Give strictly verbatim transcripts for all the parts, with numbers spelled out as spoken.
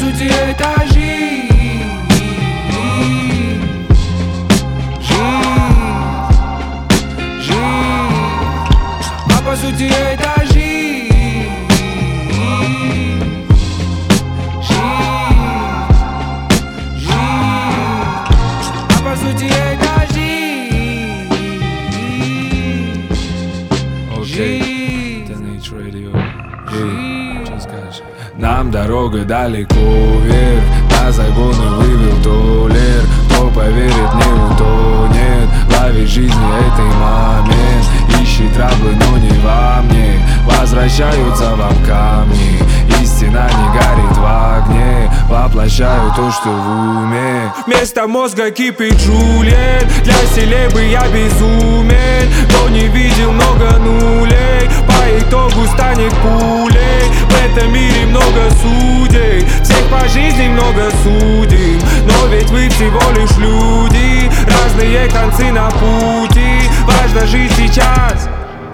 сути это жизнь. Жизнь, жизнь, а по сути это жизнь. Жизнь, жизнь, а по сути это жизнь. Окей, это Niche Radio. Эй, что скажешь? Нам дорога далеко вверх, на загоны вывел толер. Кто поверит, не утонет. Ловит жизни этой момент. Ищет траблы, но не во мне. Возвращаются вам камни. Истина не горит в огне. Воплощаю то, что в уме. Вместо мозга кипит Джульет. Для селебы я безумен. Кто не видел много нулей, по итогу станет пулей. В этом мире много судей, всех по жизни много судим. Но ведь вы всего лишь люди, разные концы на пути. Важно жить сейчас,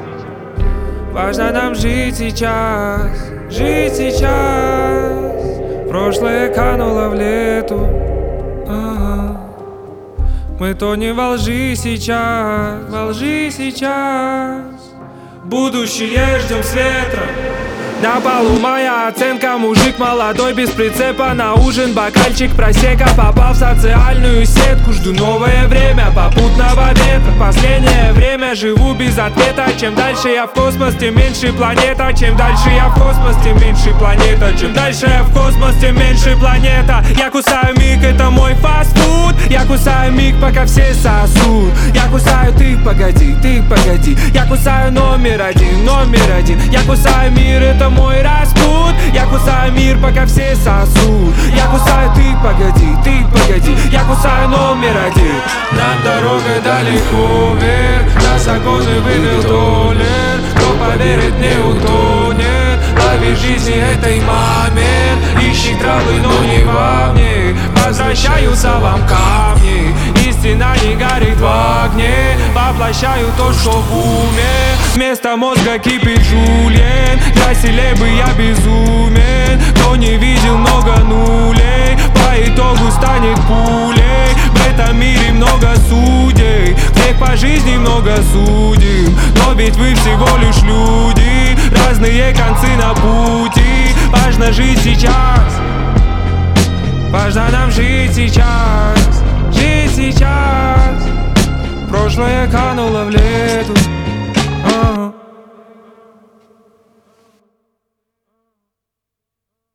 важно нам жить сейчас, жить сейчас. Прошлое кануло в лету, ага. Мы тонем во лжи сейчас, во лжи сейчас. Будущее ждем с ветром. На балу моя оценка, мужик молодой без прицепа. На ужин бокальчик просека, попал в социальную сетку. Жду новое время попутного ветра. Последнее время живу без ответа. Чем дальше я в космос, тем меньше планета. Чем дальше я в космос, тем меньше планета. Чем дальше я в космос, тем меньше планета. Я кусаю миг, это мой фастфуд. Я кусаю миг, пока все сосут. Я кусаю ты, погоди, ты, погоди. Я кусаю номер один, номер один. Я кусаю мир, это мой распут. Я кусаю мир, пока все сосут. Я кусаю ты, погоди, ты, погоди. Я кусаю номер один. Над дорогой далеко вверх, на загоны вывел толер. Кто поверит, не утонет. Лови жизни этой момент. Ищи травы, но не во мне. Возвращаются вам камни. Истина не горит в огне. Воплощаю то, что в уме. Вместо мозга кипит Жульен. Для селебы я безумен. Кто не видел много нулей, по итогу станет пулей. В этом мире много судей, всех по жизни много судим. Но ведь вы всего лишь люди, разные концы на пути. Важно жить сейчас, важно нам жить сейчас, жить сейчас. Прошлое кануло в лету.